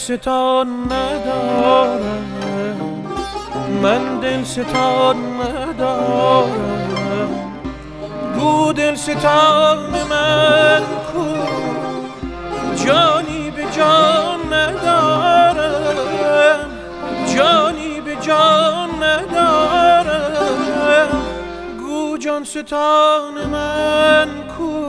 دلستان ندارم، من دلستان ندارم. گو دلستان من کو، جانی به جان ندارم، جانی به جان ندارم. گو جان ستان من کو.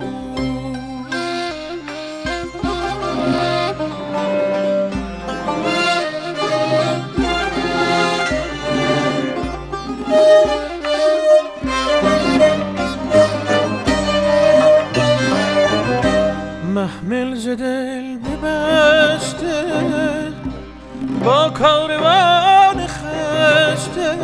محمل ز دل ببسته با کاروان خسته،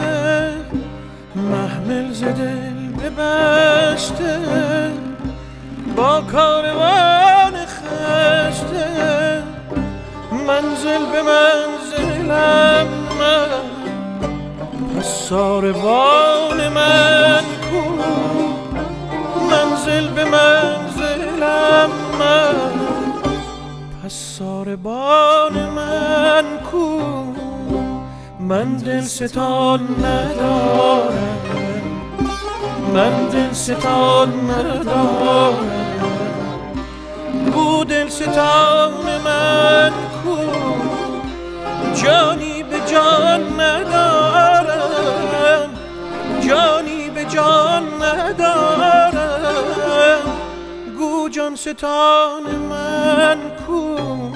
محمل ز دل ببسته با کاروان خسته. منزل به منزلم من، پس ساربان من کو. منزل به منزلم من، پس ساربان من کو. من دلستان ندارم، من دلستان ندارم. گو دلستان من کو، جانی به جان ندارم، جانی به جان ندارم. گو جان ستان من کو.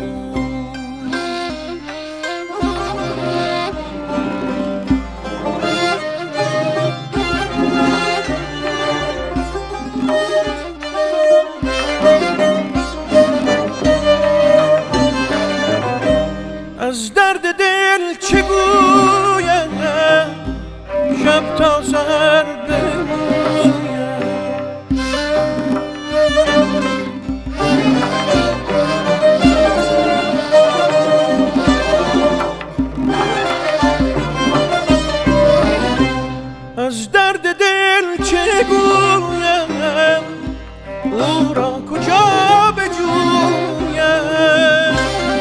از درد دل چه گویم، شب تا سحر بگویم. از درد دل چه گویم، او را کجا بجویم.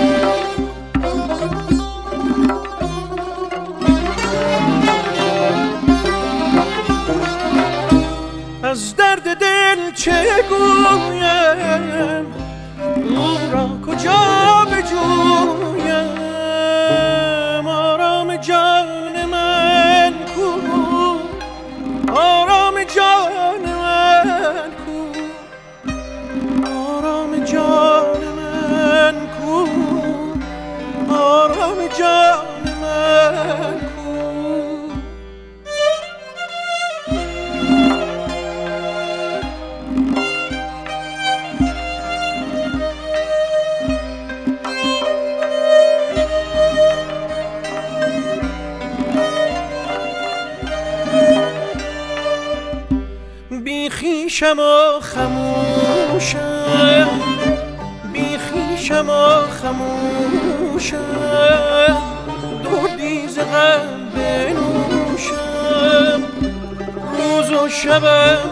از درد دل چه گویم، او را کجا بجویم. آرام جان من کو، آرام جان من کو، آرام جان من کو، آرام جان من کو. بی خویشم و خموشم، بی خویشم و خموشم. دردی ز غم بنوشم، روز و شبم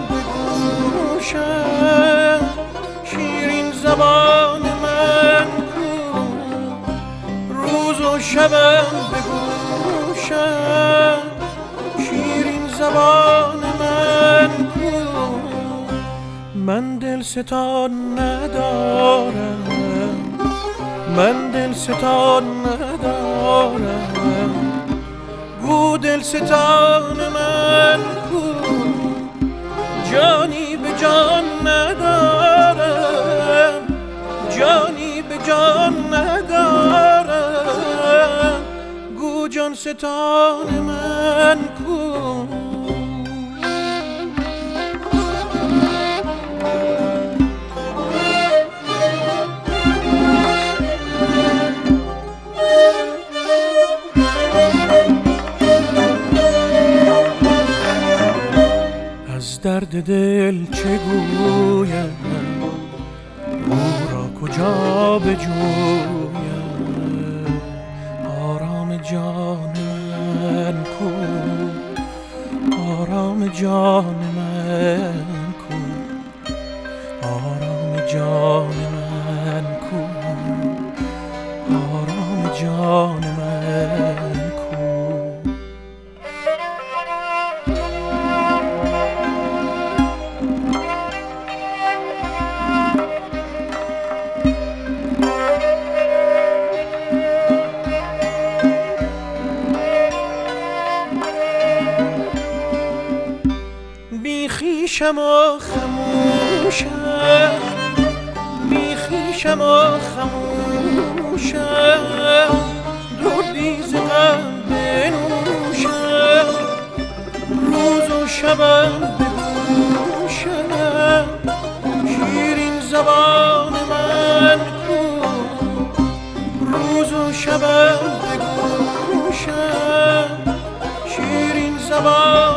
بگوشم. شیرین زبان من کو، روز و شبم بگوشم. شیرین زبان من کو. من دلستان ندارم، من دلستان ندارم. گو دلستان من کو، جانی به جان ندارم، جانی به جان ندارم. گو جان ستان من کو. از درد دل چه گویم، او را کجا بجویم. آرام جان من کو، آرام جان من کو، آرام جان من کو، آرام ستان من کو. بی خویشم و خموشم، بی خویشم و خموشم، دردی ز غم بنوشم، روز و شبم بگوشم، شیرین زبان من کو. روز و شبم بگوشم، شیرین زبان